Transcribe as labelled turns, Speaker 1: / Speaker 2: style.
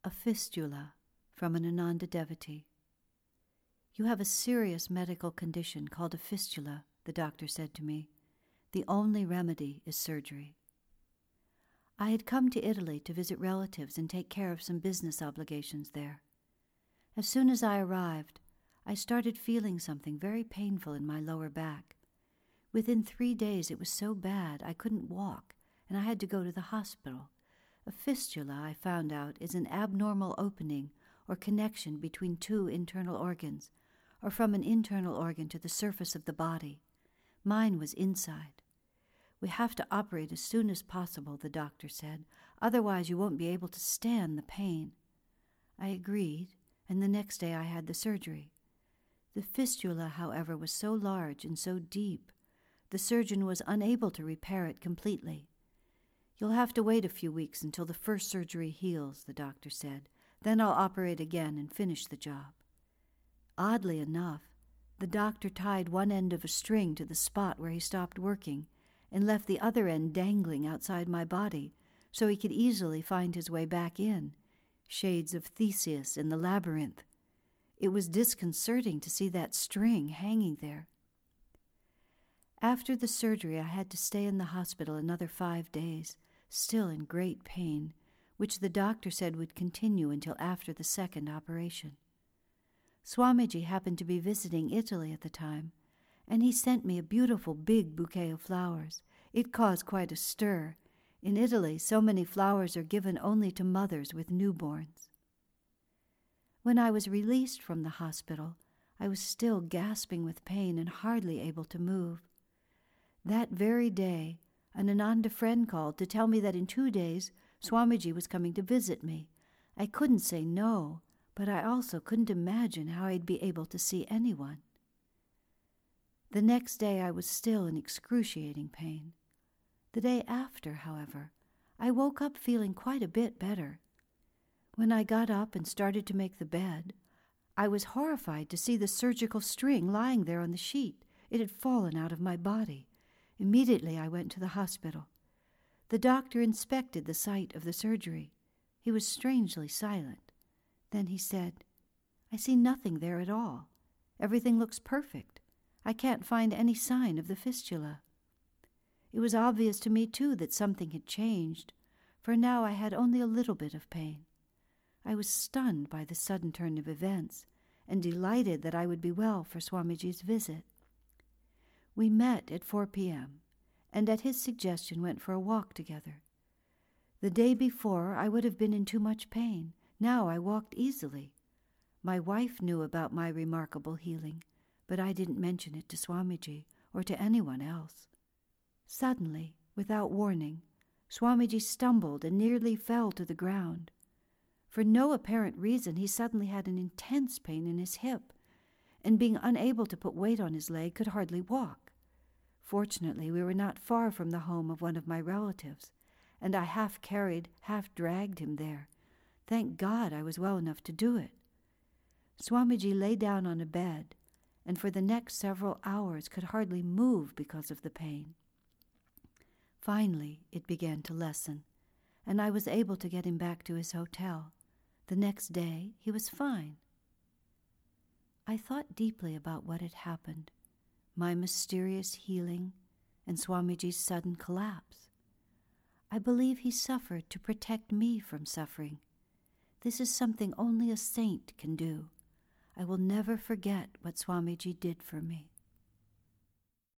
Speaker 1: A fistula from an Ananda devotee. You have a serious medical condition called a fistula, the doctor said to me. The only remedy is surgery. I had come to Italy to visit relatives and take care of some business obligations there. As soon as I arrived, I started feeling something very painful in my lower back. Within 3 days it was so bad I couldn't walk, and I had to go to the hospital. A fistula, I found out, is an abnormal opening or connection between two internal organs, or from an internal organ to the surface of the body. Mine was inside. We have to operate as soon as possible, the doctor said. Otherwise you won't be able to stand the pain. I agreed, and the next day I had the surgery. The fistula, however, was so large and so deep, the surgeon was unable to repair it completely. You'll have to wait a few weeks until the first surgery heals, the doctor said. Then I'll operate again and finish the job. Oddly enough, the doctor tied one end of a string to the spot where he stopped working and left the other end dangling outside my body so he could easily find his way back in. Shades of Theseus in the labyrinth. It was disconcerting to see that string hanging there. After the surgery, I had to stay in the hospital another 5 days, still in great pain, which the doctor said would continue until after the second operation. Swamiji happened to be visiting Italy at the time, and he sent me a beautiful big bouquet of flowers. It caused quite a stir. In Italy, so many flowers are given only to mothers with newborns. When I was released from the hospital, I was still gasping with pain and hardly able to move. That very day, an Ananda friend called to tell me that in 2 days, Swamiji was coming to visit me. I couldn't say no, but I also couldn't imagine how I'd be able to see anyone. The next day I was still in excruciating pain. The day after, however, I woke up feeling quite a bit better. When I got up and started to make the bed, I was horrified to see the surgical string lying there on the sheet. It had fallen out of my body. Immediately I went to the hospital. The doctor inspected the site of the surgery. He was strangely silent. Then he said, "I see nothing there at all. Everything looks perfect. I can't find any sign of the fistula." It was obvious to me, too, that something had changed, for now I had only a little bit of pain. I was stunned by the sudden turn of events, and delighted that I would be well for Swamiji's visit. We met at 4 p.m., and at his suggestion went for a walk together. The day before I would have been in too much pain. Now I walked easily. My wife knew about my remarkable healing, but I didn't mention it to Swamiji or to anyone else. Suddenly, without warning, Swamiji stumbled and nearly fell to the ground. For no apparent reason, he suddenly had an intense pain in his hip, and being unable to put weight on his leg, could hardly walk. Fortunately, we were not far from the home of one of my relatives, and I half carried, half dragged him there. Thank God I was well enough to do it. Swamiji lay down on a bed, and for the next several hours could hardly move because of the pain. Finally, it began to lessen, and I was able to get him back to his hotel. The next day, he was fine. I thought deeply about what had happened, my mysterious healing and Swamiji's sudden collapse. I believe he suffered to protect me from suffering. This is something only a saint can do. I will never forget what Swamiji did for me.